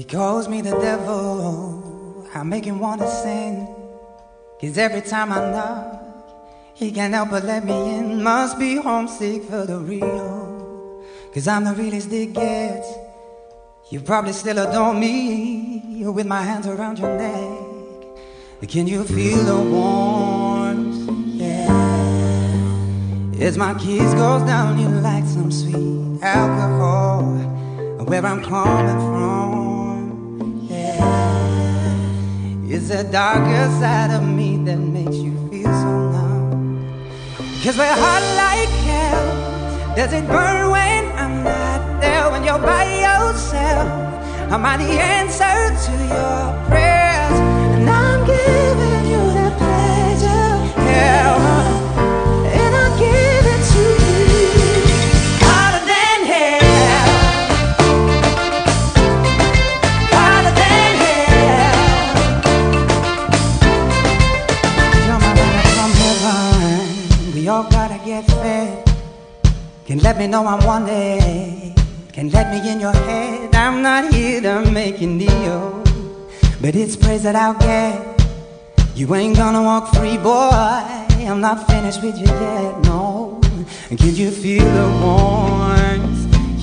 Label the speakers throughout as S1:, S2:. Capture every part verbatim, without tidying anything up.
S1: calls me the devil, I make him wanna sin. Cause every time I knock, he can't help but let me in. Must be homesick for the real, cause I'm the realest it gets. You probably still adore me, with my hands around your neck. Can you feel the warmth? Yeah. As my kiss goes down, you like some sweet alcohol. Where I'm coming from, yeah. It's the darker side of me that makes you feel so numb. Cause we're hot like hell. Does it burn when I'm not there? When you're by yourself, am I the answer to your prayers? And I'm giving you that pleasure, yeah. And I'll give it to you. Hotter than hell. Hotter than hell. You're my brother from heaven. We all gotta get fed. Can let me know I'm wanted. Can let me in your head. I'm not here to make you kneel, but it's praise that I'll get. You ain't gonna walk free, boy. I'm not finished with you yet, no. Can you feel the warmth?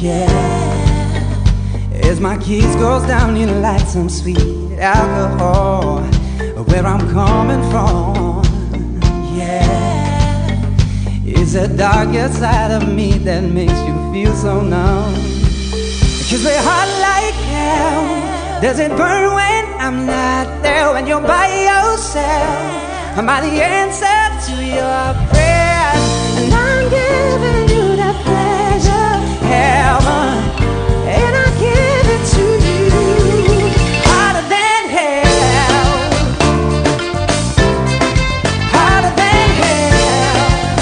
S1: Yeah. As my kiss goes down, you like some sweet alcohol. Where I'm coming from, yeah. It's the darker side of me that makes you feel so numb. Cause we're hot like hell. Does it burn when I'm not there? When you're by yourself, am I the answer to your prayers? And I'm giving you that pleasure, heaven, and I give it to you. Hotter than hell. Hotter than hell.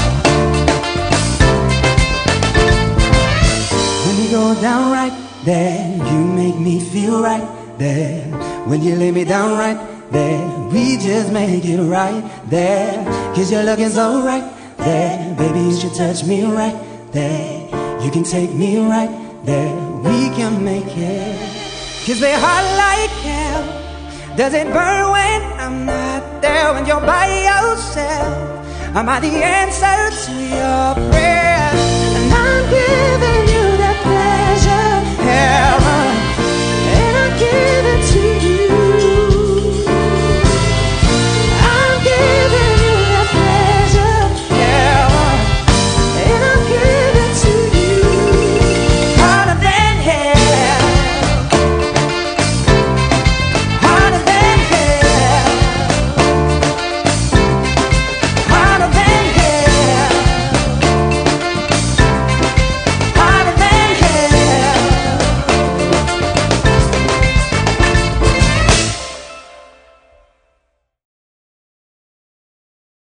S1: When you go down right there, you make me feel right there. When you lay me down right there, we just make it right there. Cause you're looking so right there. Baby, you should touch me right there. You can take me right there. We can make it. Cause we're hot like hell. Does it burn when I'm not there? When you're by yourself, am I the answer to your prayer?